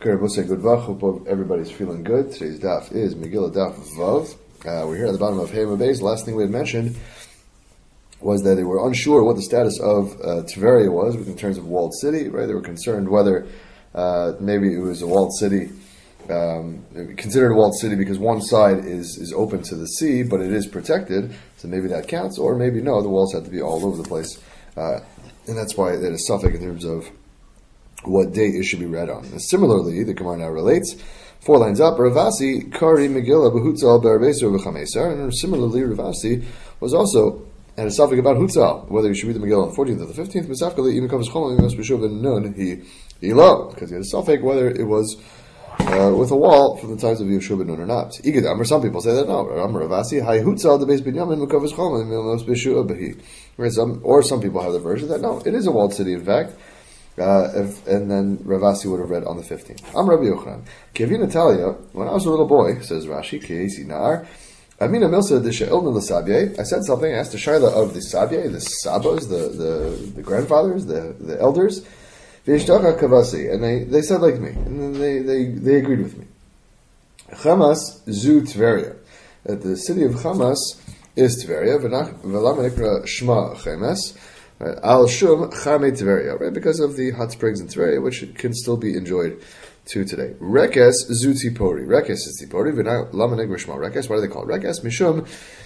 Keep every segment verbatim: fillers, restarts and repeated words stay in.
Good, we'll say good vach. Hope everybody's feeling good. Today's daf is Megillah Daf Vav. Uh, we're here at the bottom of Hema Beis. The last thing we had mentioned was that they were unsure what the status of uh, Tveria was in terms of walled city. Right? They were concerned whether uh, maybe it was a walled city, um, considered a walled city because one side is is open to the sea, but it is protected. So maybe that counts, or maybe no. The walls have to be all over the place, uh, and that's why it is suffix in terms of what date it should be read on. And similarly, the Gemara now relates, four lines up, Ravasi, Kari, Megillah, Behutzal, Barabeser, V'chameser, and similarly, Ravasi was also had a suffix about Hutzal, whether you should read the Megillah on the fourteenth or the fifteenth, Misafkali, even Kavas Chomel, Mimas B'shuv, and Nun, he, Elo, because he had a suffix whether it was uh, with a wall from the times of Yeshua ben Nun or not. Igedam, or some people say that no, Amar Ravasi, Hai Hutzal, the base Binyamin, Kavas Chomel, Mimas B'shuv, Behi. Or some people have the version that no, it is a walled city, in fact. Uh, if, and then Ravasi would have read on the fifteenth. I'm Rabbi Yochanan. Kevi Natalia, when I was a little boy, says Rashi, Keisi Nar, Amina Milsa de She'ilna l'Sabye, I said something, I asked the Shaila of the Sabye, the Sabas, the, the, the grandfathers, the, the elders, V'yishtaka Kavasi, and they, they said like me, and then they, they, they agreed with me. Chamas zu Tveria, that the city of Chamas is Tveria, V'lam Nikra Shma Chemes, Al Shum Chame Tveria, right? Because of the hot springs in Tveria, which can still be enjoyed to today. Rekes zu Tzipori. Rekes is Tzipori. V'na lama negro shma Rekes. Why do they call it Rekes? Mishum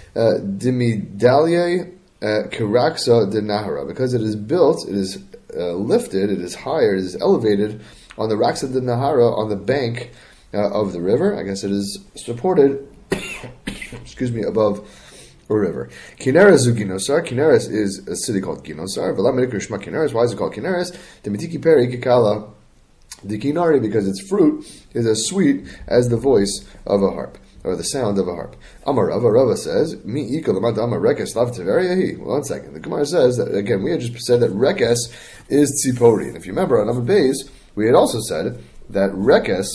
dimidalye kiraksa de Nahara. Because it is built, it is uh, lifted, it is higher, it is elevated on the Raksa de Nahara, on the bank uh, of the river. I guess it is supported, excuse me, above a river. Kineres zu Ginosar. Kineres is a city called Ginosar. Kineres. Why is it called Kineres? Demitiki peri kikala the kinari, because its fruit is as sweet as the voice of a harp, or the sound of a harp. Amar Rava. Rava says, Mi ikalamad amar rekes lav teveriahi. One second. The Gemara says that again. We had just said that rekes is tzipori, and if you remember on Amar Beis, we had also said that rekes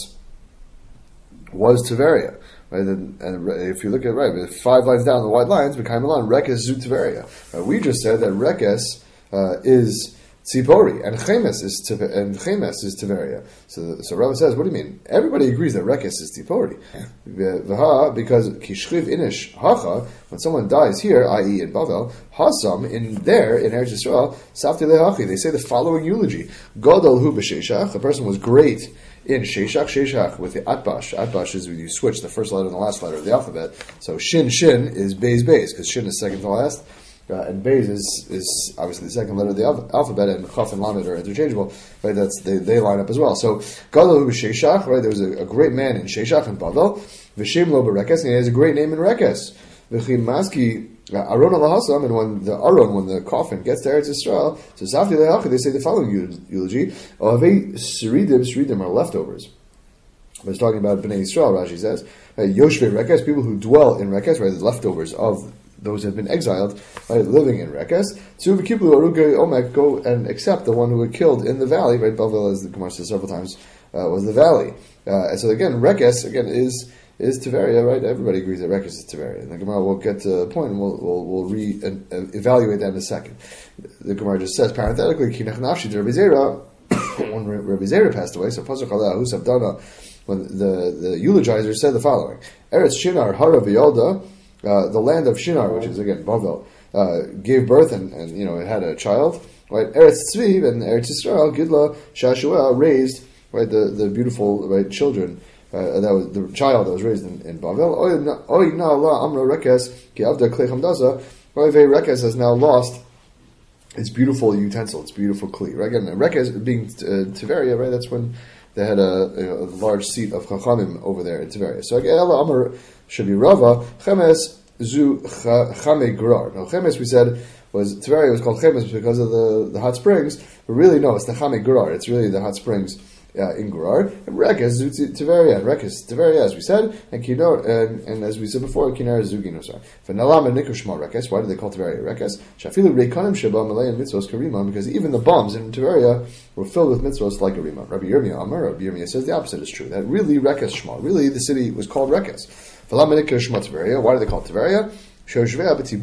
was Tveria. Right, and, and if you look at right, five lines down the white lines, B'kaim Milan, Rekes zu Tveria. Uh, we just said that Rekes uh, is Tzipori, and Chemes is Tve, and Chemes is Tveria. So, so Rava says, what do you mean? Everybody agrees that Rekes is Tzipori. V'ha, because Kishchiv Inish Hacha, when someone dies here, that is in Bavel, Hasam, in there, in Eretz Yisrael, Safti Lehachi, they say the following eulogy. Godol hu b'Sheshach, the person was great in Sheshach, Sheshach, with the Atbash. Atbash is when you switch the first letter and the last letter of the alphabet. So Shin, Shin is Beis, Beis, because Shin is second to last, uh, and Beis is, is obviously the second letter of the al- alphabet, and Chaf and Lamed are interchangeable, right? That's, they, they line up as well. So, Gadol hu Sheshach, right? There was a, a great man in Sheshach and Bavel, V'shem lo b'Rekes, and he has a great name in Rekes. V'chim Maski, Aron al-Hasam, and when the Aron, when the coffin gets to Eretz Yisrael, so Safti le'achi, they say the following eulogy: Ohavei Sridim, Sridim are leftovers. But it's talking about Bnei Yisrael. Rashi says, Yoshvei Rekes, people who dwell in Rekes, right, the leftovers of those who have been exiled, right, living in Rekes. So v'kiplu arugei omek, go and accept the one who were killed in the valley, right? Bavel, as the Gemara says several times, uh, was the valley. Uh, and so again, Rekes again is. Is Tveria, right? Everybody agrees that Rekes is Tveria. And the Gemara will get to a point and we'll, we'll, we'll re uh, evaluate that in a second. The Gemara just says, parenthetically, Kinach Nafshi to Rabbi Zera, when Rabbi Zera passed away, so Pasuk Halah, Husavdana, when the, the eulogizer said the following, Eretz Shinar, Hara V'yalda, uh, the land of Shinar, which is again Bavel, uh, gave birth and, and, you know, it had a child, right? Eretz Tzviv and Eretz Yisrael, Gidla, Shashua, raised, right, the, the beautiful, right, children. Uh, that was the child that was raised in, in Bavel. Oy na la amra Rekes ki avda klei chamdaza. Oy ve Rekes has now lost its beautiful utensil, its beautiful kli. Right? Again, Rekes being uh, Tveria, right? That's when they had a, a large seat of chachamim over there in Tveria. So again, ela amar should be Rava Chemes zu chame grar. Now Chemes we said was Tveria was called Chemes because of the, the hot springs, but really no, it's the chame grar. It's really the hot springs. Uh, in Gerar, and Rekes Tveria, and Rekes Tveria, as we said, and Kinor, and, and as we said before, Kinor Zuginosar. For Nalam and Nikushma Rekes, why do they call Tveria Rekes? Shafilu Reikanim Sheba Malay and Mitzvos Karima, because even the bombs in Tveria were filled with mitzvos like Karima. Rabbi Yirmiyah Amar, Rabbi Yirmiyah says the opposite is true. That really Rekes Shma, really the city was called Rekes. For Nalam and Nikushma Tveria, why do they call it Tveria? Because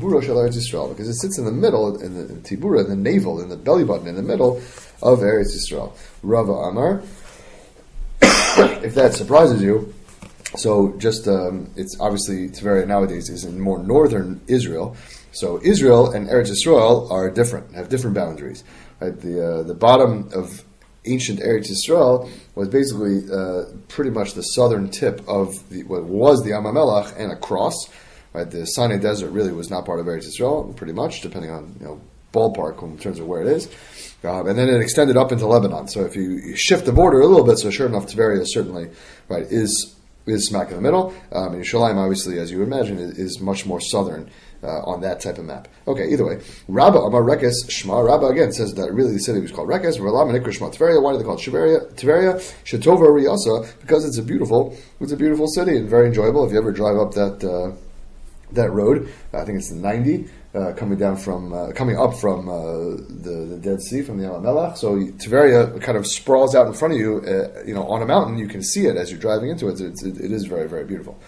it sits in the middle, in the in Tibura, in the navel, in the belly button, in the middle of Eretz Yisrael. Rava Amar. if that surprises you, so just um, it's obviously Tiberia nowadays is in more northern Israel. So Israel and Eretz Yisrael are different, have different boundaries. Right? The uh, the bottom of ancient Eretz Yisrael was basically uh, pretty much the southern tip of the, what was the Am HaMelech and across. Right? The Sinai Desert really was not part of Eretz Yisrael, pretty much, depending on you know ballpark in terms of where it is. Um, and then it extended up into Lebanon. So if you, you shift the border a little bit, so sure enough, Tiberia certainly right is is smack in the middle. Um, and Yerushalayim, obviously, as you would imagine, is, is much more southern uh, on that type of map. Okay, either way, Rabba Amar Rekes Shema. Rabba again says that really the city was called Rekes. V'lam Nikra Shema Tiberia. Why do they call it Tiberia? Tiberia Shetova Riyasa, because it's a beautiful, it's a beautiful city and very enjoyable. If you ever drive up that uh, that road, I think it's the ninety. Uh, coming down from, uh, coming up from uh, the, the Dead Sea, from the Yam HaMelech. So Tiberia kind of sprawls out in front of you, uh, you know, on a mountain. You can see it as you're driving into it. It's, it, it is very, very beautiful.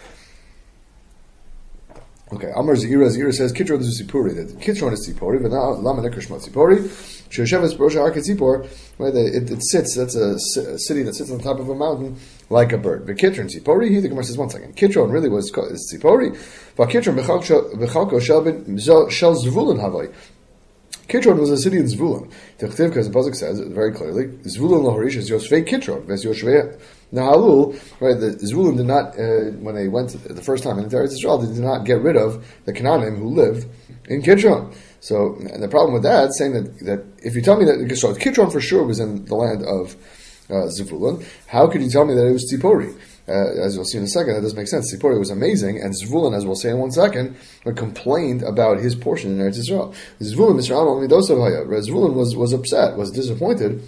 Okay, Amar Zira, Zira says, Kitron is Tzipori. That Kitron is Tzipori, but now Lama Nekar Shema Tzipori. Shesheves Brosha Arka Tzipor, right? It, it sits, that's a, a city that sits on top of a mountain like a bird. But Kitron Tzipori, he, the Gemara says, one second. Kitron really was is Tzipori. But Kitron Bechalko Shel Zvulun Havai. Kitron was a city in Zvulun. Techtiv, because the Pasuk says it very clearly, Zvulun Loharish is Yoshvei Kitron. Ves Yoshvei Nahalul, right, the Zvulun did not, uh, when they went the first time into Eretz Yisrael, they did not get rid of the Canaanim who lived in Kitron. So, and the problem with that, saying that, that if you tell me that, so Kitron for sure was in the land of uh, Zvulun, how could you tell me that it was Tzipori? Uh, as you'll see in a second, that doesn't make sense. Tzipori was amazing, and Zvulun, as we'll say in one second, complained about his portion in Eretz Yisrael. Zvulun, Mister Amal, Zvulun was, was upset, was disappointed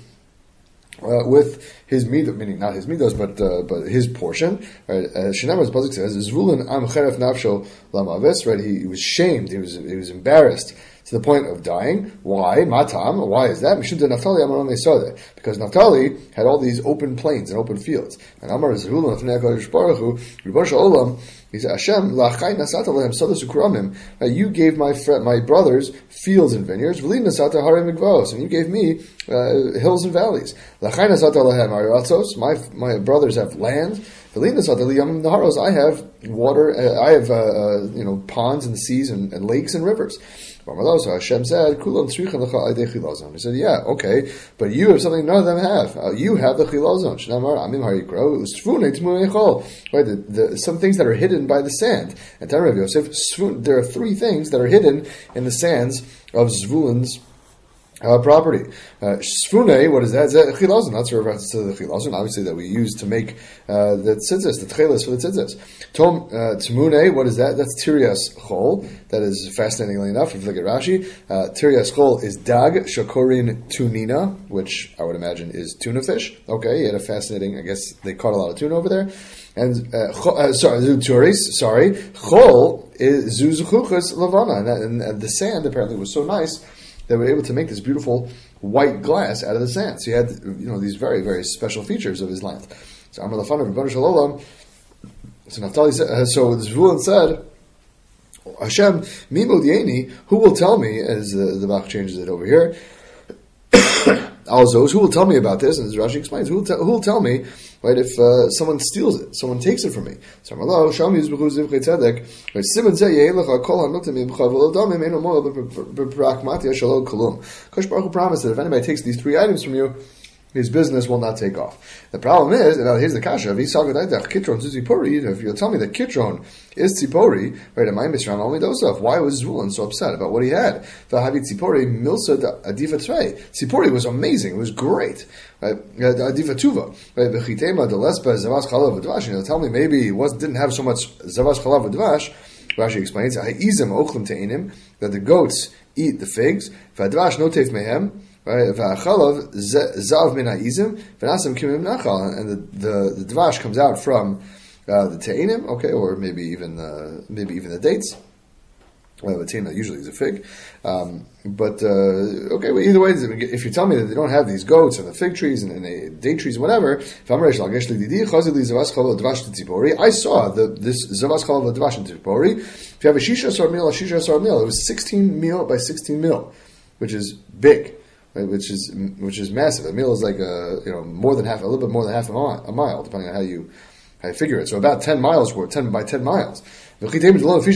Uh, with his midos, meaning not his midos, but uh, but his portion. Right? Shneimar Pasuk says, "Zvulun am cheref nafsho lamaves." Right? He, he was shamed. He was he was embarrassed to the point of dying. Why? Matam. Why is that? Mishum de Naphtali amaron leisode. Because Naphtali had all these open plains and open fields. And Amar Zvulun Lefnei HaKadosh Baruch Hu, Ribono Olam. He said, Hashem, la'chai nasata lehem sodos ukramim. You gave my friend, my brothers fields and vineyards. V'li nasata harim mikvos. And you gave me uh, hills and valleys. La'chai nasata lehem aratzos. My my brothers have land. V'li nasata liyamim naharos. I have water. Uh, I have uh, uh, you know ponds and seas and, and lakes and rivers. So Hashem said, "Kulam tzricha lecha aydei chilazon." He said, "Yeah, okay, but you have something none of them have. Uh, you have the chilazon. Shnamar amim harikro ustvune tmune echol. Right, the, the, some things that are hidden by the sand. And Tanur Rav Yosef, there are three things that are hidden in the sands of Zvulun's Uh, property. Uh, Shfune, what is that? Is that chilazon? That's a reference to the chilazon, obviously, that we use to make uh, the tzitzis, the tchelis for the tzitzis. Tom uh, Tmune, what is that? That's Tirias Chol. That is fascinatingly enough, if you look at Rashi. Uh, Tirias Chol is Dag Shakorin Tunina, which I would imagine is tuna fish. Okay, he had a fascinating, I guess they caught a lot of tuna over there. And, uh, cho, uh, sorry, Zuturis, sorry. Chol is Zuzuchuchas Lavana. And, and, and the sand apparently was so nice they were able to make this beautiful white glass out of the sand. So he had, you know, these very, very special features of his land. So Amar Lafanav Ribono Shel Olam. So Naphtali said, uh, so Zvulun said, Hashem, Mi Modieni, who will tell me, as uh, the Bach changes it over here, Alzos, who will tell me about this? And as Rashi explains, who will, te- who will tell me, right, if uh, someone steals it, someone takes it from me? So Amar Sham Yizbechu Zivchei Tzedek, right, Simon Zeh Yehilecha Kol HaNotim Mimcha V'lo Damim Eino Moel B'Prakmatia Shalom Kolum. Kosh Baruch Hu promised that if anybody takes these three items from you, his business will not take off. The problem is, and now here's the kasha, if you'll tell me that Kitron is Tzipori, right, am I Mishram only Dosaf? Why was Zvulun so upset about what he had? Tzipori Milsa Adiva Trei. Tzipori was amazing, it was great. Right? Adiva Tuva. Right? V'chitema Delespa Zavas Chalav V'dvash. And he'll tell me maybe he was, didn't have so much Zavas Chalav V'dvash. Rashi explains, Ha'izim Ochlim Te'inim, that the goats eat the figs. V'advash Notef Mehem. Right, v'achalav zav min ha'izim v'nasam kimim nachal, and the, the the dvash comes out from uh, the te'inim, okay, or maybe even uh, maybe even the dates. Well, the te'ina usually is a fig, um, but uh, okay. Well, either way, if you tell me that they don't have these goats and the fig trees and, and the date trees, whatever, I saw the this zavas chalav dvash in tzipori. If you have a shisha sar meal, a shisha sar meal, it was sixteen meal by sixteen meal, which is big. right, which is which is massive. A meal is like a you know more than half, a little bit more than half a mile, a mile depending on how you how you figure it. So about ten miles worth, ten by ten miles. Right, and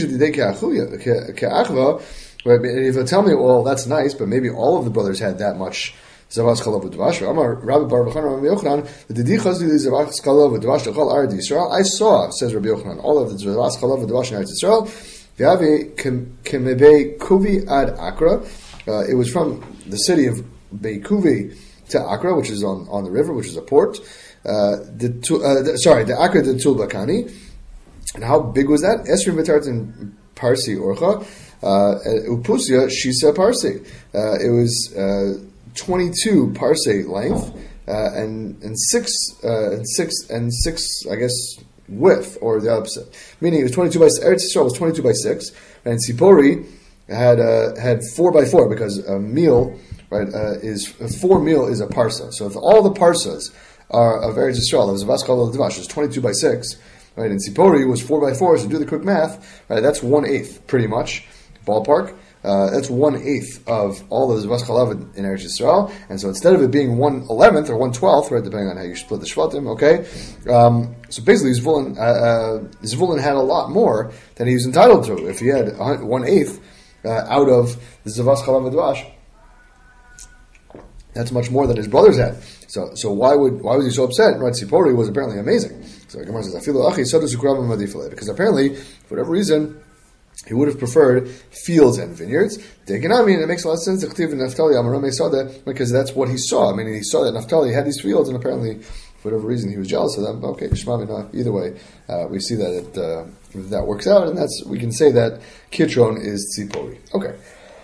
if you tell me, well, that's nice, but maybe all of the brothers had that much zavas chalav v'dvash. Rabbi Bar B'chan Rabbi Yochanan, the dedichas to the zavas chalav v'dvash to chol Eretz Yisrael. I saw, says Rabbi Yochanan, all of the zavas chalav v'dvash in Eretz Yisrael. V'avi kemebei kuvi ad Akra. Uh, it was from the city of Beikuvi to Akra, which is on, on the river, which is a port. Uh, the, uh, the sorry, the Akra de Tulbakani. And how big was that? Esrim v'tartin parsi orcha. Upusia shisa parsi. Uh, it was uh, twenty-two parse length uh, and and six uh, and six and six I guess width, or the opposite. Meaning it was twenty-two by Eretz Yisrael was twenty-two by six, and Sipori had uh, had four by four because a meal right uh, is a four meal is a parsa. So if all the parsas are of Eretz Yisrael, it was a vaskal al dvash, is twenty-two by six. Right, and Sipori was four by four, so do the quick math, right, that's one eighth, pretty much, ballpark. Uh, that's one eighth of all of the Zavas Chalav in Eretz Yisrael, and so instead of it being one eleventh or one twelfth, right, depending on how you split the Shvatim, okay, um, so basically Zvulun, uh, uh, Zvulun had a lot more than he was entitled to. If he had one eighth uh, out of the Zavas Chalav V'dvash, that's much more than his brothers had. So, so why would why was he so upset? Right, Sipori was apparently amazing. So Gemara says, because apparently, for whatever reason, he would have preferred fields and vineyards. I mean, it makes a lot of sense because that's what he saw. I mean, he saw that Naphtali had these fields, and apparently, for whatever reason, he was jealous of them. Okay, either way, uh, we see that it, uh, that works out, and that's we can say that Kitron is Tzipori. Okay.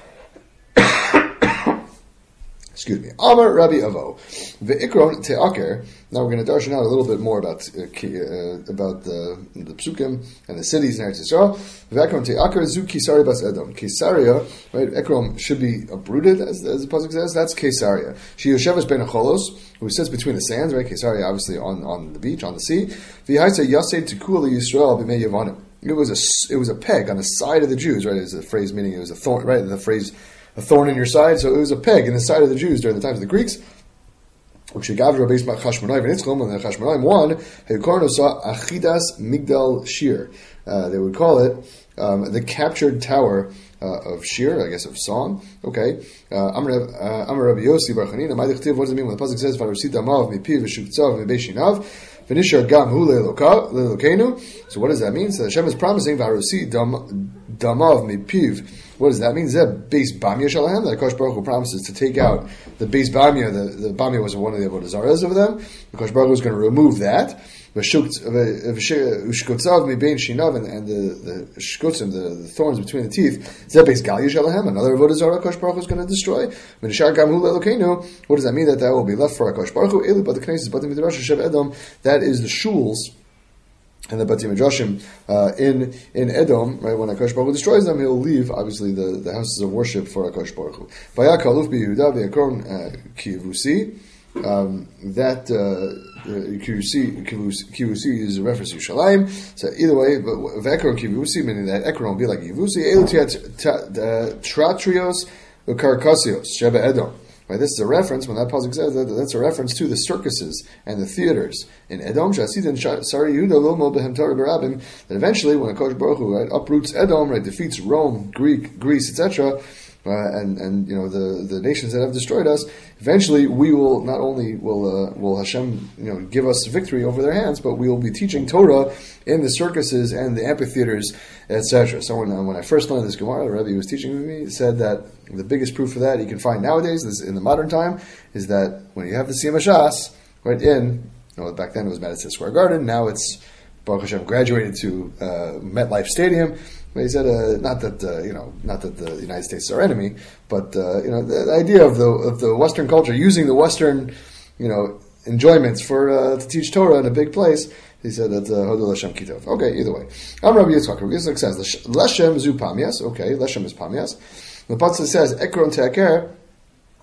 Excuse me. Amar Rabbi Avo. Ve'ikron te'aker. Now we're going to darshan out a little bit more about uh, uh, about the, the psukim and the cities in Eretz Yisrael. Ve'ikron te'aker zu Kisaria bas Edom. Kisaria, right? Ekron should be uprooted, as, as the pasuk says. That's Kisaria. She yosheves ben acholos, who sits between the sands, right? Kisaria, obviously on, on the beach, on the sea. V'haitza yaseh tikul Yisrael b'mei Yavanim. It was a it was a peg on the side of the Jews, right? Is the phrase meaning it was a thorn, right? The phrase. A thorn in your side, so it was a peg in the side of the Jews during the times of the Greeks. When the Chashmonaim won, Achidas Migdal Shir. Uh, they would call it um, the captured tower uh, of Shir, I guess of song. Okay. Amar Rabbi Yossi Bar Chanina. What does it mean when the pasuk says "Varusi damav mipiv v'shuktav v'beishinav v'nishar gam hu le'elokenu"? So what does that mean? So Hashem is promising "Varusi damav mipiv." What does that mean? Is that base bamia shalahem? That Kosh Baruch Hu promises to take out the base bamia. The, the bamia was one of the avodah zaras of them. The Kosh Baruch Hu is going to remove that. Ushkotzav mibein shinav, and the the shkotzim, the, the thorns between the teeth. Is that base galia shalahem? Another avodah zara Kosh Baruch Hu is going to destroy. Menishar gam hu le'elokenu. What does that mean? That that will be left for Kosh Baruch Hu. Elu but the knesses, but the midrash Shev Edom. That is the shuls and the Bati Midrashim uh, in in Edom, right? When Akash Baruch Hu destroys them, he'll leave obviously the, the houses of worship for Akash Baruch Hu. Vayak Aluf BiYehuda VeYakron Kivusi. That Kivusi Kivusi is a reference to Yerushalayim. So either way, but Vekron Kivusi, meaning that Ekron will be like Kivusi. Elu Tratrios Karkasios Sheba Edom. Right, this is a reference, when that pasuk says that, that's a reference to the circuses and the theaters in Edom. That eventually, when Kosh Baruch Hu, right, uproots Edom, right, defeats Rome, Greek, Greece, et cetera, uh, and and you know the, the nations that have destroyed us, eventually we will not only will uh, will Hashem you know give us victory over their hands, but we will be teaching Torah in the circuses and the amphitheaters, et cetera. So when, when I first learned this Gemara, the Rebbe who was teaching me said that the biggest proof for that you can find nowadays, this, in the modern time, is that when you have the Siyam HaShas, right in, you know, back then it was Madison Square Garden, now it's Baruch Hashem graduated to uh, MetLife Stadium. But he said, uh, not that uh, you know, not that the United States is our enemy, but uh, you know, the, the idea of the of the Western culture using the Western, you know, enjoyments for uh, to teach Torah in a big place. He said that Hodol Hashem Kitov. Okay, either way. Am Rabbi Yitzchak. Rabbi Yitzchak says Leshem zu pamias. Okay, Leshem is pamias. The pasuk says Ekron te'aker.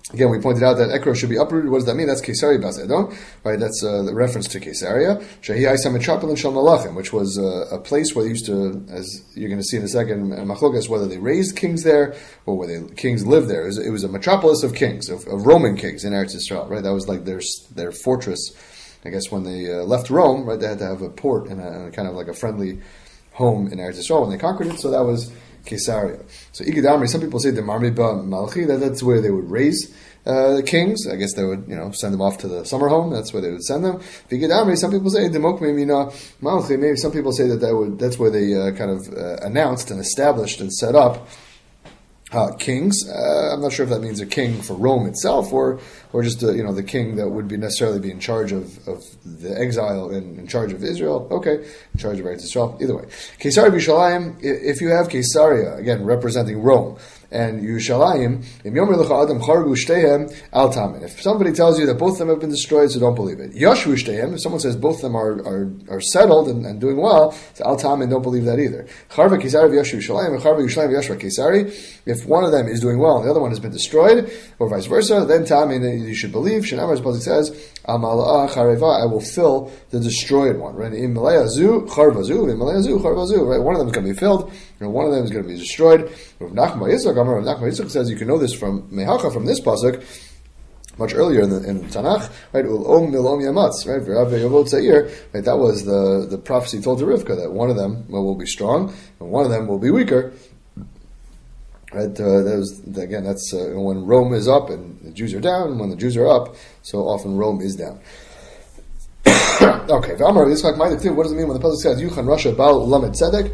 Again, we pointed out that Ekron should be uprooted. What does that mean? That's Caesarea Bas Edom, right? That's uh, the reference to Caesarea. Shehi Aisa Metropolitan Shal Malachim, which was uh, a place where they used to, as you're going to see in a second, Machlokas, whether they raised kings there or whether kings lived there. It was, it was a metropolis of kings, of, of Roman kings in Eretz Yisrael, right? That was like their their fortress. I guess when they uh, left Rome, right, they had to have a port and a, and a kind of like a friendly home in Eretz Yisrael when they conquered it. So that was Caesarea. So Igad Amri, some people say the Marmi Ba Malchi, that that's where they would raise uh, the kings. I guess they would, you know, send them off to the summer home. That's where they would send them. Igad Amri, some people say Demokme Mina Malchi. Maybe some people say that, that would, that's where they uh, kind of uh, announced and established and set up Uh, kings. Uh, I'm not sure if that means a king for Rome itself, or or just uh, you know the king that would be necessarily be in charge of, of the exile and in charge of Israel. Okay, in charge of Eretz Yisrael. Either way, Caesarea B'Shalayim. If you have Caesarea again representing Rome and Yerushalayim, im yomer lecha adam chargu shteihem al tamin. If somebody tells you that both of them have been destroyed, so don't believe it. Yashvu shteihem. If someone says both of them are are, are settled and, and doing well, so al tamin, don't believe that either. Charva Caesarea v'yashvu Yerushalayim, and charva Yerushalayim v'yashva Caesarea. If one of them is doing well and the other one has been destroyed, or vice versa, then tamin you should believe. Shenamar, as Pasuk says, Amala'ah chareva, I will fill the destroyed one. Right? In Malaya zu charvazu, in Malaya zu charvazu. Right? One of them is going to be filled, and one of them is going to be destroyed. Rav Nachman Yitzchak, Rav Nachman Yitzchak says you can know this from Mehacha, from this pasuk, much earlier in the, in the Tanakh, right? Ulom milom yamatz, right? Right? That was the, the prophecy told to Rivka that one of them will be strong and one of them will be weaker. Right? Uh, that was, again, that's uh, when Rome is up and the Jews are down, and when the Jews are up, so often Rome is down. Okay, what does it mean when the pasuk says Yuchan Rasha Bal Lamed Tzedek?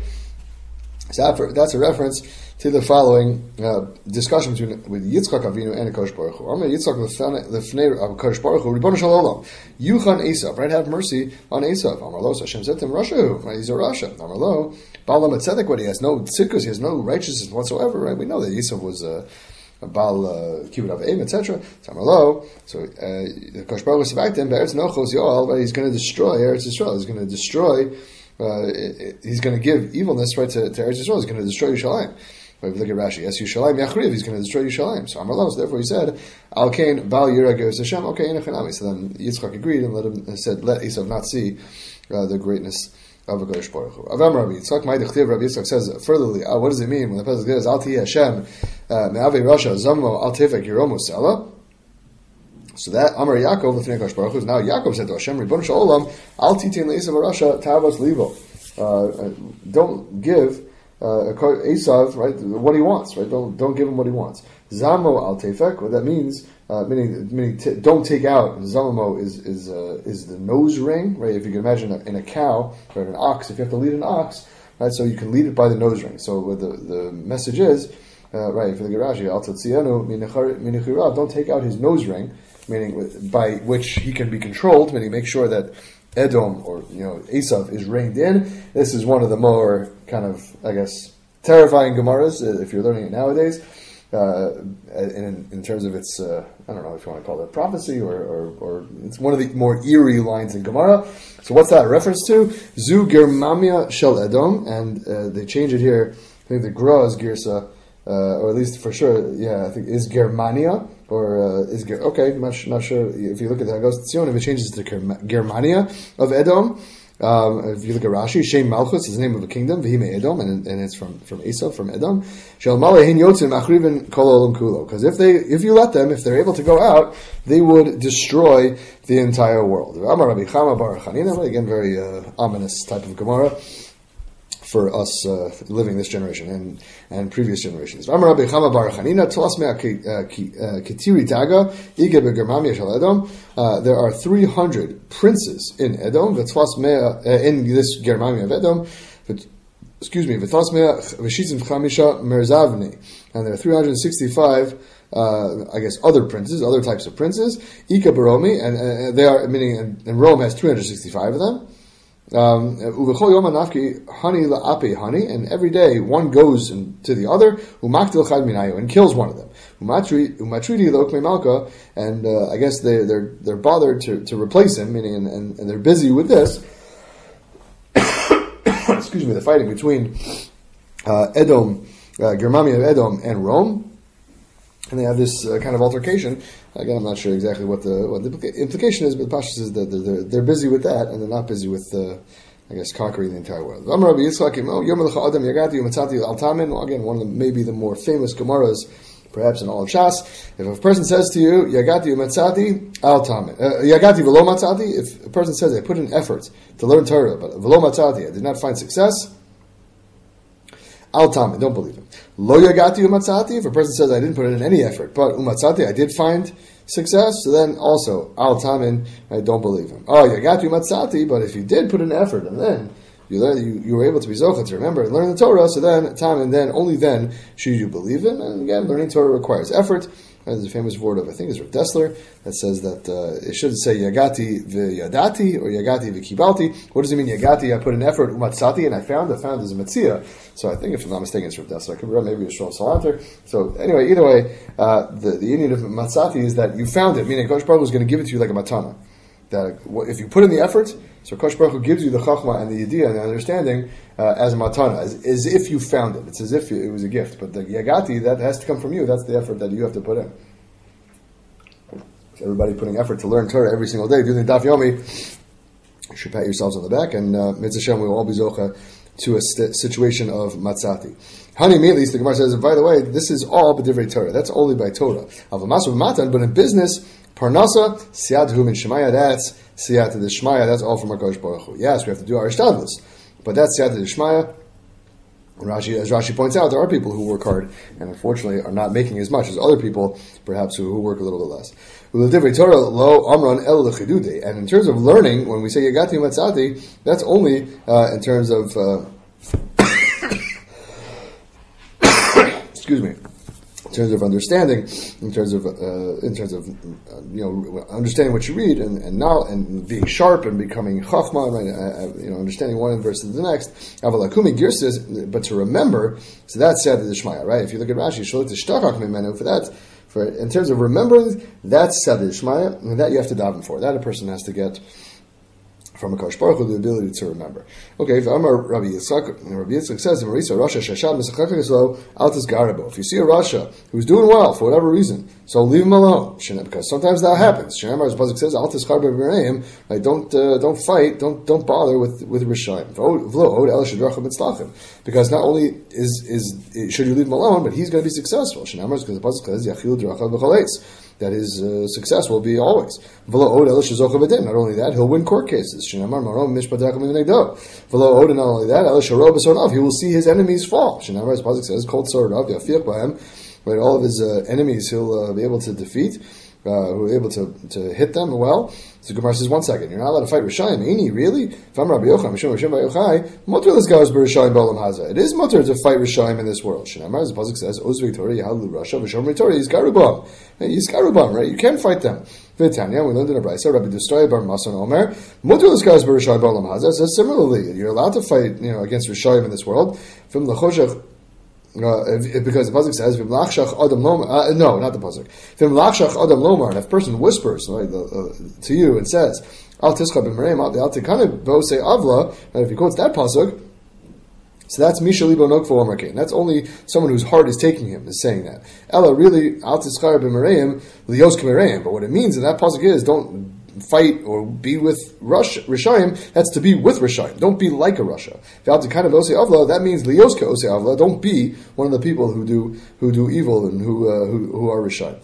So that's a reference to the following uh, discussion between with Yitzchak Avinu and Hakadosh Baruch Hu. Amar Yitzchak lefnei Hakadosh Baruch Hu, Ribono Shel Olam, Yuchan Esav, right? Have mercy on Esav. Amar Lo, Hashem said to him, Rasha, right? He's a Rasha. Amar Lo, Baal Lamed Tzedek, what he has no tzidkus, he has no righteousness whatsoever, right? We know that Esav was a, a Baal uh, Kibbut of Aim, et cetera. Amar Lo, so Hakadosh Baruch Hu said back to him, Be'eretz Nochos Yoel, right? He's going to destroy Eretz Yisrael. He's going to destroy. Uh, he's going to give evilness right to, to Eretz Yisrael. He's going to destroy Yerushalayim. Right, if we look at Rashi, yes, Yerushalayim Yachriv. He's going to destroy Yerushalayim. So Amar Lo, so therefore he said, Al Kain Bal Yira Geras Hashem. Okay, Enochanami. So then Yitzchak agreed and let him said, let Esav not see uh, the greatness of Hakadosh Baruch Hu. Avam Rabbi Yitzchak Ma'idich Tiv. Rabbi Yitzchak says furtherly, uh, what does it mean when the pasuk says Al Tihi Hashem Me'avei Rasha Zammo Al Tefek Yeromu Sela? So that Amar Yaakov l'fnei Hakadosh Baruch Hu. Now Yaakov said to Hashem, Ribono Shel Olam, Al Titin le'Esav Rasha Tavas Libo. Uh, don't give uh, Esav, right, what he wants, right? Don't don't give him what he wants. Zamo al tefek. What that means, uh, meaning meaning t- don't take out. Zamo is is uh, is the nose ring, right? If you can imagine a, in a cow or an ox, if you have to lead an ox, right? So you can lead it by the nose ring. So what the the message is, uh, right? If you look at Rashi, al tatzianu minechirav, don't take out his nose ring, meaning by which he can be controlled, meaning make sure that Edom, or you know, Esav is reined in. This is one of the more kind of, I guess, terrifying Gemaras if you're learning it nowadays. Uh, in, in terms of its, uh, I don't know if you want to call it prophecy or, or, or it's one of the more eerie lines in Gemara. So what's that a reference to? Zu Germamia Shel Edom, and uh, they change it here. I think the Gra is Girsa, uh, or at least for sure, yeah, I think is Germania. Or uh, is okay? I'm not, not sure if you look at that. Goes Tzion, if it changes to Germania of Edom. Um, if you look at Rashi, Shem Malchus is the name of a kingdom. V'hime Edom, and, and it's from from Esav, from Edom. Shel Malehin Yotzim Achriven Kol Olam Kulo. Because if they, if you let them, if they're able to go out, they would destroy the entire world. Amar Rabbi Chama Bar Chanina, again, very uh, ominous type of Gemara for us uh, living this generation and, and previous generations. There are three hundred princes in Edom, in this Germania of Edom, excuse me, and there are three hundred sixty-five Uh, I guess other princes, other types of princes, Ika Baromi, and uh, they are, meaning, and, and Rome has three hundred sixty-five of them. Um, and every day one goes in, to the other, and kills one of them. And uh, I guess they, they're they're bothered to, to replace him, meaning, and, and, and they're busy with this. Excuse me, the fighting between uh, Edom, uh, Germania of Edom, and Rome. and they have this uh, kind of altercation. Again, I'm not sure exactly what the what the implication is, but the Pasha says that they're, they're busy with that, and they're not busy with, uh, I guess, conquering the entire world. Again, one of the maybe the more famous Gemaras, perhaps in all of Shas. If a person says to you, Yagati umatzati al tamin, Yagati velo matzati, if a person says, I put in effort to learn Torah, but velo matzati, I did not find success, al tamin, don't believe him. Lo yagati umatzati, if a person says, I didn't put in any effort, but umatzati, I did find success, so then also, al tamin, I don't believe him. Oh, yagati umatzati, but if you did put in effort, and then You, learn, you you were able to be zocha to remember and learn the Torah. So then, time and then only then should you believe him. And again, learning Torah requires effort. There's a famous word of I think it's Rav Dessler that says that uh, it shouldn't say yagati v'yadati or yagati v'kibalti. What does it mean yagati? I put an effort umatzati and I found. I found is a metzia. So I think if I'm not mistaken, it's Rav Dessler. I could be wrong. Maybe it's Shlomo Salanter. So anyway, either way, uh, the the Indian of matzati is that you found it. Meaning, Kosh Baruch Hu is going to give it to you like a matana. That if you put in the effort, so Kosh Baruch Hu gives you the chachma and the idea and the understanding uh, as a matana, as, as if you found it. It's as if it was a gift. But the yagati, that has to come from you. That's the effort that you have to put in. So everybody putting effort to learn Torah every single day, doing the Daf Yomi, you should pat yourselves on the back, and uh, Mitzvah Shem, we will all be zocha to a st- situation of matzati. Hani Milis, the Gemara says, and by the way, this is all b'divrei Torah. That's only by Torah. Avamasu v'matan, but in business, Parnasa, Siyadhu min Shemaya, that's Siyata de Shmaya, that's all from HaKadosh Baruch Hu. Yes, we have to do our Ishtadlus, but that's Siyata de Shmaya. Rashi, as Rashi points out, there are people who work hard and unfortunately are not making as much as other people, perhaps, who, who work a little bit less. And in terms of learning, when we say Yagati Matzati, that's only uh, in terms of, uh, excuse me, in terms of understanding, in terms of uh, in terms of uh, you know understanding what you read and, and now and being sharp and becoming chachma, right, uh, you know understanding one verse to the next. But to remember, so that's said to the Shmaya, right? If you look at Rashi, for that, for in terms of remembering, that's said to the Shmaya, and that you have to daven for. That a person has to get from a Kosh Baruch Hu, the ability to remember. Okay, if Amar Rabbi Yitzchak, Rabbi Yitzchak says in Marisa, Rasha Shashad Mesachakislo Altis Garabo. If you see a Rasha who's doing well for whatever reason, so leave him alone. Because sometimes that happens. Shemar, as Pasuk says, Altis Garbo B'Reim, like don't uh, don't fight, don't don't bother with with Rishayim. Because not only is is should you leave him alone, but he's going to be successful. Shemar, because the Pasuk says Yachil Drachal B'Chalais. That his uh, success will be always. Not only that, he'll win court cases. Not only that, he will see his enemies fall. As Pasuk says, right, all of his uh, enemies he'll uh, be able to defeat, uh, who are able to, to hit them well. So Gemara says, one second, you're not allowed to fight Rishayim. Any, really? It is mutter to fight Rishayim in this world. Shinamar, as the Pasuk says, Oz Victoria, Yahalu Rasha, Vishom Victoria, Yizkarubam. Yizkarubam, right? You can fight them. V'tanya, we learned in a Brisa, Rabbi Dustray Bar Masan Omer, Mutter l'skaz b'Rishayim b'olam hazeh, says similarly, you're allowed to fight, you know, against Rishayim in this world. From the Choshech, Uh, if, because the pasuk says, Adam Lomar, uh, no, not the pasuk. Adam Lomar, and if a person whispers right, uh, to you and says, Al Tischa b'Mereim, Al Tikane Bose Avla, and if he quotes that pasuk, so that's Misha Libo Nokfo Omarkein. That's only someone whose heart is taking him, is saying that. Ella, really, Al Tischa b'Mereim, Lios K'Mereim, but what it means in that pasuk is, don't fight or be with Rush, Rishayim, that's to be with Rishayim. Don't be like a Russia. That means Lioska Ose Avla, don't be one of the people who do who do evil and who uh, who, who are Rishayim.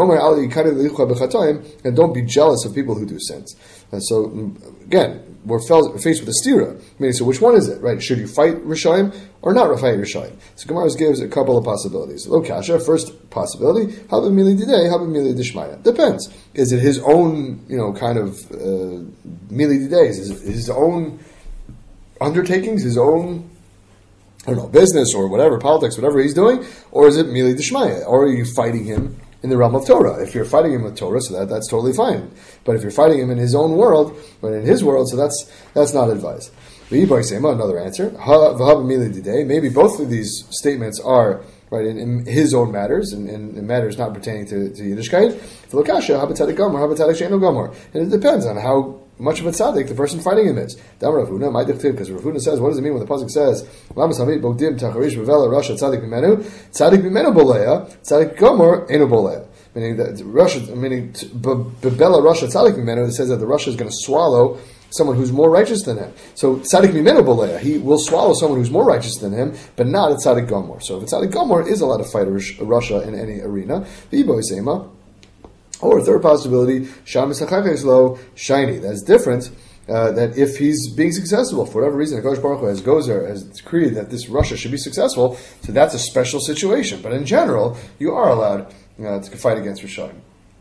And don't be jealous of people who do sins. And so, again, we're faced with a stira. Meaning, so which one is it, right? Should you fight Rishayim or not fight Rishayim? So Gemara gives a couple of possibilities. Lo kasha, first possibility, haba mili didei, haba mili dishmaya. Depends. Is it his own, you know, kind of uh, mili didei? Is it his own undertakings, his own, I don't know, business or whatever, politics, whatever he's doing? Or is it mili dishmaya? Or are you fighting him in the realm of Torah? If you're fighting him with Torah, so that, that's totally fine. But if you're fighting him in his own world, but in his world, so that's that's not advised. Another answer. Maybe both of these statements are right in, in his own matters, and in, in matters not pertaining to, to Yiddishkeit. And it depends on how much of a tzaddik the person fighting him is. Damar Rav Huna, my dictative, because Rav Huna says, what does it mean when the pasuk says, Lamas Hamid Bogdim Tacharish Vevela Rasha Tzaddik Mimenu, Tzaddik Mimenu Boleya, Tzaddik Gomer Enu Boleya. Meaning that Russia, meaning Bebela Rasha Tzaddik Mimenu, it says that the Rasha is going to swallow someone who's more righteous than him. So Tzaddik Mimenu Boleya, he will swallow someone who's more righteous than him, but not a Tzaddik Gomer. So if a Tzaddik Gomer is allowed to fight Russia in any arena, the Ibo Isema. Or a third possibility, Sham Lo Shiny. That's different. Uh, that if he's being successful for whatever reason, HaKadosh Baruch Hu has Gozer has decreed that this Russia should be successful, so that's a special situation. But in general, you are allowed uh, to fight against Rishayim.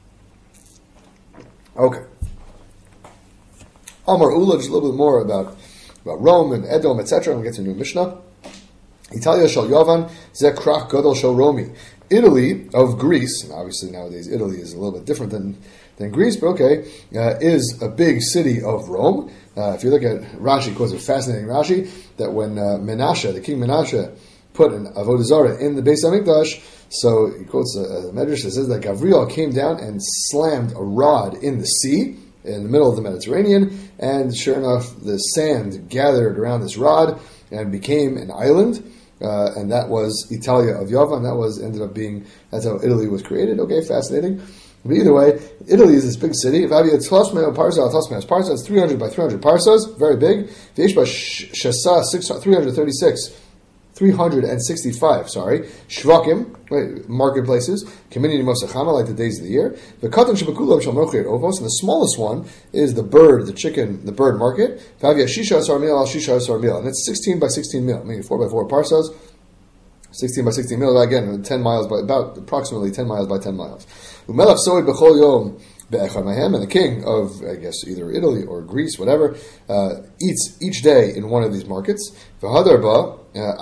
Okay. Amar Ula, just a little bit more about, about Rome and Edom, et cetera. We'll get to a new Mishnah. Italia shel Yovan, Zeh Krach Gadol shel Romi. Italy of Greece, and obviously nowadays Italy is a little bit different than, than Greece, but okay, uh, is a big city of Rome. Uh, if you look at Rashi, quotes a fascinating Rashi, that when uh, Menashe, the king Menashe, put an Avodah Zarah in the Beis HaMikdash, so he quotes a, a medrash that says that Gavriel came down and slammed a rod in the sea, in the middle of the Mediterranean, and sure enough, the sand gathered around this rod and became an island. Uh, and that was Italia of Yavan. That was ended up being, that's how Italy was created. Okay, fascinating. But either way, Italy is this big city. If Avia Tlosmeo Parsa, Tlosmeo Parsa, it's three hundred by three hundred parsas, very big. Veshba Shasa, three hundred thirty-six, three hundred sixty-five, sorry. Shvakim, right, marketplaces. Community Mosachama, like the days of the year. The Katan Shabakulam Shalmochir Ovos, and the smallest one is the bird, the chicken, the bird market. Avia Shisha Asar Mil al Shisha Asar Mil, and it's sixteen by sixteen mil, meaning four by four parsas. sixteen by sixteen mil, again, ten miles by, about approximately ten miles by ten miles. Umelach Soid Bechol Yom Be'echad Mahem, and the king of, I guess, either Italy or Greece, whatever, uh, eats each day in one of these markets. V'hadarba,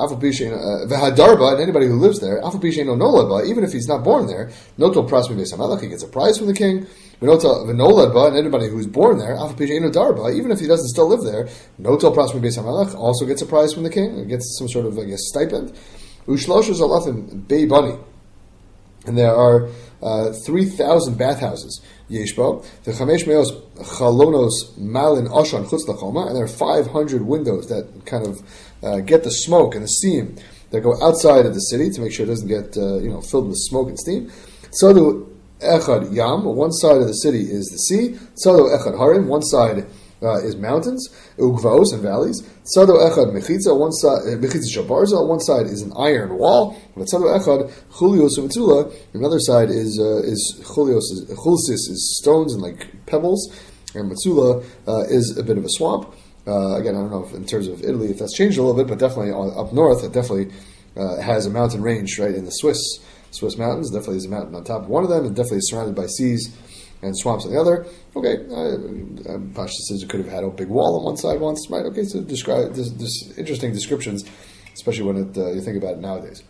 V'hadarba, and anybody who lives there, Afal Pishein no Noladba, even if he's not born there, Notol Prasmi Beis HaMelech, he gets a prize from the king. V'noladba, and anybody who's born there, Afal Pishein no Darba, even if he doesn't still live there, Notol Prasmi Beis HaMelech also gets a prize from the king, he gets some sort of, I guess, stipend. Ushlosh Zalafim Bei Bani, and there are uh, three thousand bathhouses. Yeshbo, the Chamesh Meos Chalonos Malin Oshan Chutz Lachoma, and there are five hundred windows that kind of uh, get the smoke and the steam that go outside of the city to make sure it doesn't get uh, you know filled with smoke and steam. Tzadu Echad Yam, one side of the city is the sea. Tzadu Echad Harim, one side uh, is mountains. Ugvaos and valleys. Tzadu Echad Mechitza, one side Mechitza Shabarza, one side is an iron wall. But Tzadu Echad Chulios Umetula, another side is uh, is Chulios Chulsis is stones and like pebbles, and Matsula uh, is a bit of a swamp. Uh, again, I don't know if in terms of Italy if that's changed a little bit, but definitely on, up north it definitely uh, has a mountain range right in the Swiss Swiss mountains. Definitely is a mountain on top of one of them, and definitely is surrounded by seas and swamps on the other. Okay, uh, Pashta says it could have had a big wall on one side once, right? Okay, so describe this, this interesting descriptions, especially when it, uh, you think about it nowadays.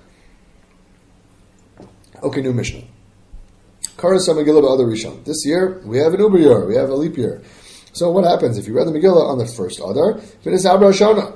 Okay, new Mishnah. Karas Megillah Ba'adar Rishon. This year we have an Uber year, we have a leap year. So what happens if you read the Megillah on the first Adar? Finis Abra Shana.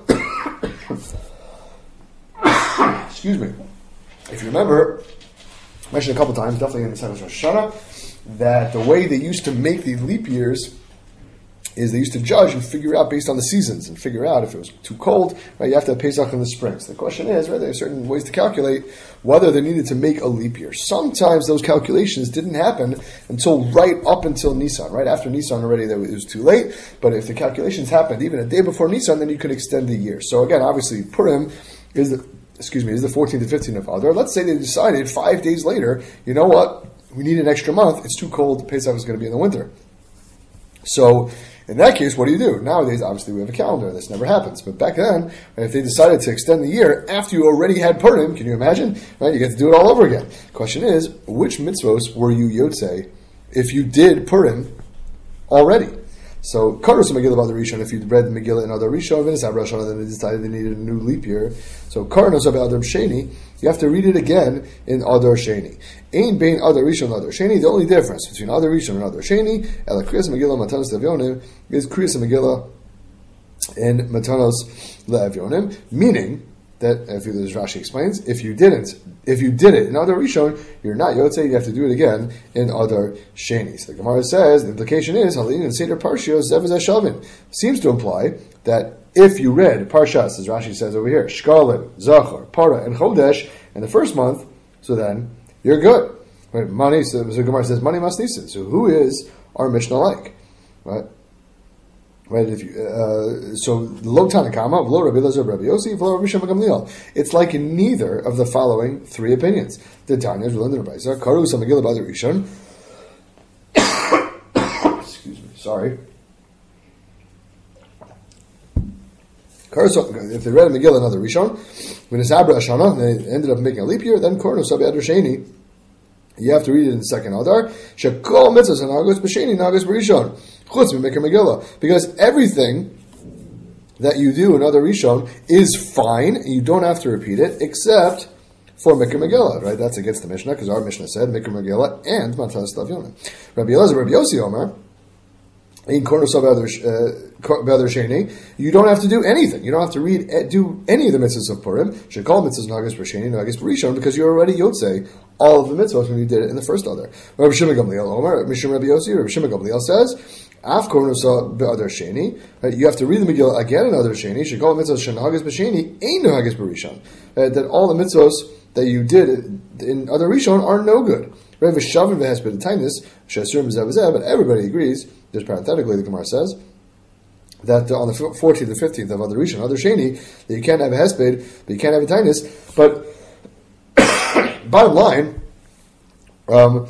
Excuse me. If you remember, I mentioned a couple times, definitely in the Sefer Rosh Hashanah, that the way they used to make these leap years is they used to judge and figure out based on the seasons and figure out if it was too cold, right? You have to have Pesach in the spring. So the question is, right, there are certain ways to calculate whether they needed to make a leap year. Sometimes those calculations didn't happen until right up until Nisan, right? After Nisan already, it was too late. But if the calculations happened even a day before Nisan, then you could extend the year. So again, obviously, Purim is the, excuse me, is the fourteenth to fifteenth of Adar. Let's say they decided five days later, you know what? We need an extra month. It's too cold. Pesach is going to be in the winter. So, in that case, what do you do? Nowadays, obviously, we have a calendar. This never happens. But back then, if they decided to extend the year after you already had Purim, can you imagine? Right? You get to do it all over again. Question is, which mitzvos were you yotzei if you did Purim already? So, Karos Megillah Ba'adar Rishon, if you'd read the Megillah in Adar Rishon, V'nis Abra Shana, then they decided they needed a new leap year. So, Karos Ba'adar Sheni, you have to read it again in Adar Sheni. Ein bein Adar Rishon and Adar Sheni, the only difference between Adar Rishon and Adar Sheni, Ela Kriyas Megillah Matanos Le'Evyonim, is Kriyas Megillah and Matanos Le'Evyonim, meaning that if you, as Rashi explains, if you didn't, if you did it in other Rishon, you're not Yotzei, you have to do it again in other Sheni. So the Gemara says, the implication is, Halin and Seder Parshios Zev Shalvin, seems to imply that if you read Parshas, as Rashi says over here, Shkalim, Zachar, Para, and Chodesh, in the first month, so then you're good. Right? Money, so, so Gemara says, money must nissen. So who is our Mishnah like? Right? Right? If you, uh, so Lo Tanakama, Lo Rabbi Elazar, Rabbi Yossi, Lo Rabbi Shimon Gamliel. It's like in neither of the following three opinions. The Tanya, Rabbi Elazar, Karu Samagil B'Adar Rishon. Excuse me. Sorry. If they read a Megillah another Rishon, when it's Abra Ashana, they ended up making a leap year, then Korno Sabi Adar Sheni. You have to read it in the second Adar. Shekol mitzvahs and August b'Sheni, August b'Rishon. Chutz b'Mikra Megillah. Because everything that you do in other Rishon is fine, and you don't have to repeat it, except for Mikra Megillah, right? That's against the Mishnah, because our Mishnah said Mikra Megillah and Matas Lavyonim. Rabbi Elazar, Rabbi Yossi Omer, in Korno Sabi Adar Sheni, you don't have to do anything. You don't have to read, do any of the mitzvahs of Purim. Shekol mitzvahs Nagas b'Sheni, Nagas b'Rishon, because you're already Yotzei all of the mitzvahs when you did it in the first Adar. Rabbi Shimon Gamliel Omer, Mishum Rabbi Yossi, Rabbi Shimon Gamliel says, Af Korno Sabi Adar Sheni, you have to read the Megillah again in Adar Sheni. Shekol mitzvahs Nagas b'Sheni, Ein Nagas b'Rishon. That all the mitzvahs that you did in Adar Rishon are no good. Rabbi Shavin v'Hesped Tainus, Shesurim Zeh, but everybody agrees. Just parenthetically, the Gemara says that on the fourteenth and fifteenth of Adar Rishon, Adar Sheni, that you can't have a hesped, but you can't have a tainus. But bottom line, um,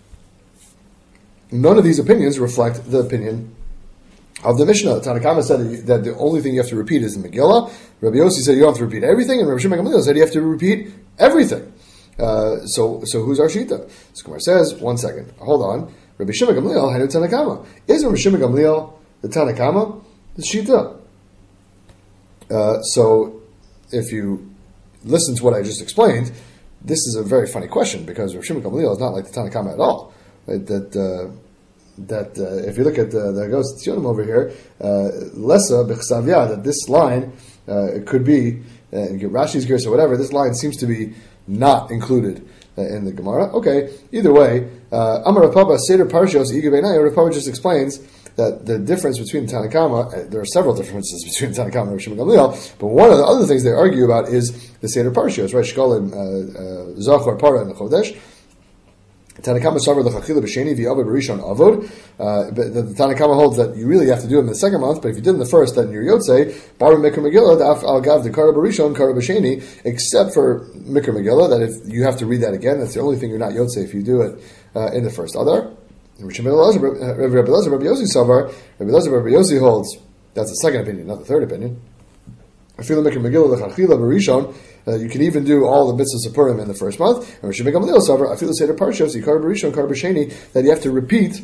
none of these opinions reflect the opinion of the Mishnah. Tanakama said that the only thing you have to repeat is the Megillah. Rabbi Yossi said you don't have to repeat everything, and Rabbi Shimon Gamliel said you have to repeat everything. Uh, so, so who's our shita? So Gemara says, one second, hold on. Rabbi Shimon Gamliel had a Tanakama. Is Rabbi Shimon Gamliel the Tanakama? The Shita. Uh, so, if you listen to what I just explained, this is a very funny question because Rabbi Shimon Gamliel is not like the Tanakama at all. Right? That uh, that uh, if you look at uh, the Agos Tzionim over here, Lesa b'chsavya, that this line uh, it could be uh, get Rashi's gears or whatever. This line seems to be not included uh, in the Gemara. Okay, either way, Amar Rav Papa Seder Parshios Igabeinai. Rav Papa just explains that the difference between Tanakama, uh, there are several differences between Tanakama and Rav Shimon Gamliel, but one of the other things they argue about is the Seder Parshios, right? Shkalim, uh, uh, Zachor, Para, and Chodesh. Tanakama Savar L'Chachila B'Sheni V'Avod B'Rishon Avod. But the Tanakama holds that you really have to do it in the second month, but if you did in the first, then you're Yotzei. Bar Mikra Megillah, Al Gav the Kara B'Rishon, Kara B'Sheni, except for Mikra Megillah, that if you have to read that again, that's the only thing you're not Yotzei if you do it uh, in the first Adar. Rabbi Elazar, Rabbi Elazar, Rabbi Yossi Savar, Rabbi Elazar, Rabbi Yossi holds, that's the second opinion, not the third opinion. I feel Mikra Megillah L'Chachila B'Rishon. Uh, you can even do all the mitzvahs of Purim in the first month. And Rashi Gamliel Savar, I feel the Seder Parshios, Yikar B'Rishon, Kar B'Sheni, that you have to repeat,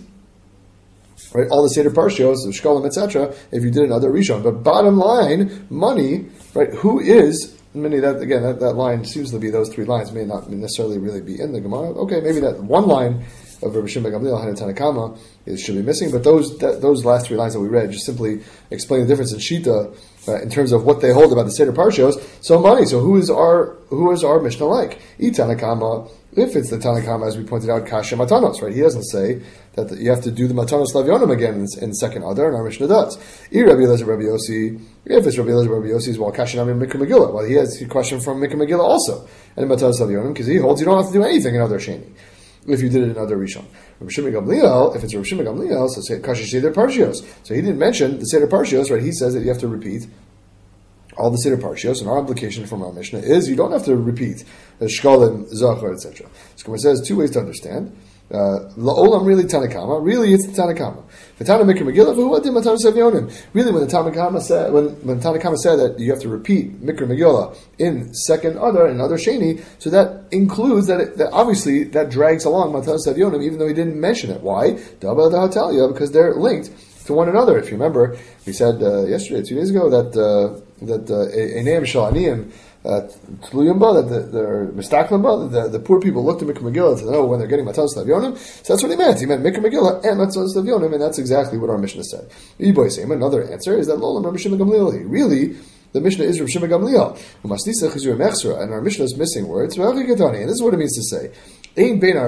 right, all the Seder Parshios, the Shkalim, et cetera, if you did another Rishon. But bottom line, money, right, who is, many that, again, that, that line seems to be, those three lines may not necessarily really be in the Gemara. Okay, maybe that one line of Rabbi Shimon Gamliel had a Tanakama is should be missing, but those that, those last three lines that we read just simply explain the difference in Shita uh, in terms of what they hold about the Seder Parshios. So money. So who is our who is our Mishnah like? E Tanakama. If it's the Tanakama, as we pointed out, Kasha Matanos, right? He doesn't say that the, you have to do the Matanos Lavyonim again in, in second Adar, and our Mishnah does. E Rabbi Elazar, Rabbi Yossi. If it's Rabbi Elazar, Rabbi Yossi's, well, Kasha Nami Mikra Megillah. Well, he has a question from Mikra Megillah also, and Matanos Lavyonim, because he holds you don't have to do anything in Adar Sheni if you did it in Adar Rishon. Rabbi Shimon Gamliel, if it's Rabbi Shimon Gamliel, so say Kasha Seder Parshios. So he didn't mention the Seder Parshios, right? He says that you have to repeat all the Seder Parshios, and our implication from our Mishnah is you don't have to repeat the Shkalim, Zachar, et cetera. So Gemara says two ways to understand. La'olam really Tanakama. Really, it's the Tanakama. The Tana Mikra Megillah, who did Matanos Lavyonim? Really, when the Tanakama said, when when Tanakama said that you have to repeat Mikra Megillah in second Adar and Adar Sheni, so that includes that, it, that obviously that drags along Matanos Lavyonim, even though he didn't mention it. Why? Dabba the Hatalia, because they're linked to one another. If you remember, we said uh, yesterday, two days ago, that uh, that Einayim Shalaniyim Tluyimba, that they're Mistaklimba, the the poor people looked at Mikra Megillah to know when they're getting Matanos Lavyonim. So that's what he meant. He meant Mikra Megillah and Matanos Lavyonim, and that's exactly what our Mishnah said. Iboy Seim, another answer is that Lolam Rabbi Shimon Gamliel. Really, the Mishnah is Rav Shimon Gamliel. And our Mishnah is missing words. And this is what it means to say. Then the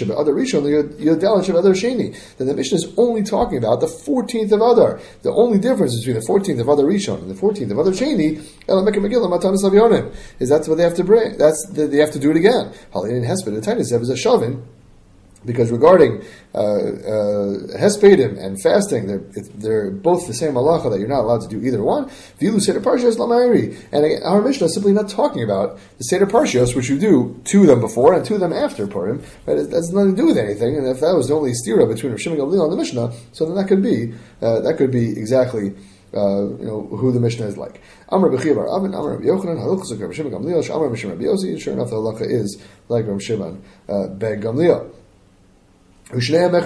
Mishnah is only talking about the fourteenth of Adar. The only difference between the fourteenth of Adar Rishon and the fourteenth of Adar Sheni is that's what they have to bring. That's the, they have to do it again. Because regarding uh, uh, Hespedim and fasting, they're, they're both the same halacha that you're not allowed to do either one. Vilu Seder Parshios Lamairi. And again, our Mishnah is simply not talking about the Seder Parshios, which you do two of them before and two of them after Purim. Right? It has nothing to do with anything. And if that was the only stira between Rav Shimon Gamliel and the Mishnah, so then that could be uh, that could be exactly Uh, you know who the Mishnah is like. Amar B'chiya bar Avin, Amar Rabbi Yochanan, Halachos like Rav Shimon Gamliel, Amar B'Shem Rabbi Yossi. And sure enough, the halacha is like Rav Shimon uh, ben Gamliel. And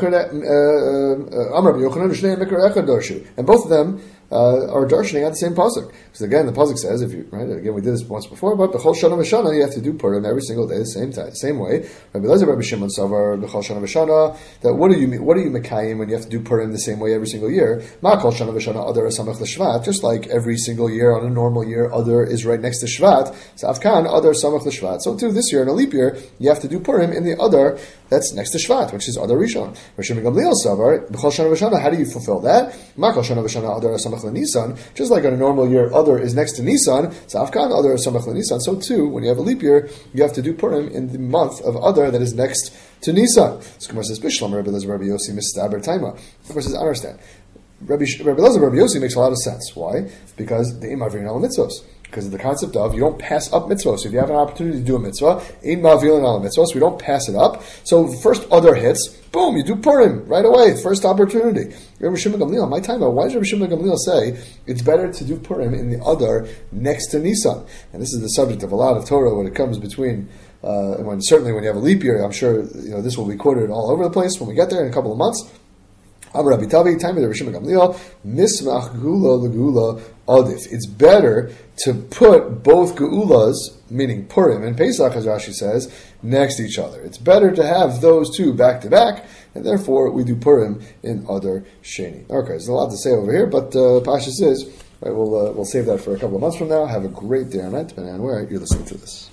both of them uh, are darshaning at the same pasuk. Because again, the pasuk says, if you right again, we did this once before, but b'chol shana v'shana, you have to do Purim every single day, the same time, same way. Rabbi Elazar, Rabbi Shimon Savar, b'chol shana v'shana. That what do you what do you mekayim when you have to do Purim the same way every single year? Ma kol shana v'shana adar asamach l'shvat. Just like every single year on a normal year, adar is right next to Shvat. So afkan adar samach l'shvat. So too this year in a leap year, you have to do Purim in the adar that's next to Shvat, which is Adar Rishon. Rav Shimon Gamliel Savar, b'chol shana v'shana. How do you fulfill that? Ma kol shana v'shana adar asamach l'nisan. Just like on a normal year, Adar is next to Nisan. So afkan adar asamach l'nisan. So too, when you have a leap year, you have to do Purim in the month of Adar that is next to Nisan. So Gemara says, Bishlam Rabbi Elazar Rabbi Yossi mistaber taima. Gemara says, I understand. Rabbi Rabbi Elazar Rabbi Yossi makes a lot of sense. Why? Because the imavrin al mitzvos. Because of the concept of you don't pass up mitzvah. So if you have an opportunity to do a mitzvah, in mavilin al mitzvah, so we don't pass it up. So the first Adar hits, boom, you do Purim right away, first opportunity. Rabbi Shimon Gamliel, my time, why does Rabbi Shimon Gamliel say it's better to do Purim in the Adar next to Nisan? And this is the subject of a lot of Torah when it comes between. Uh, and when certainly when you have a leap year, I'm sure you know this will be quoted all over the place when we get there in a couple of months. Amar Rabbi Tavi, time of the Rabbi Shimon Gamliel, mismach gula legula adif. It's better to put both geulas, meaning Purim and Pesach, as Rashi says, next to each other. It's better to have those two back to back, and therefore we do Purim in Adar Sheni. Okay, there's a lot to say over here, but uh, Pashas is, right, we'll uh, we'll save that for a couple of months from now. Have a great day or night, depending on where you're listening to this.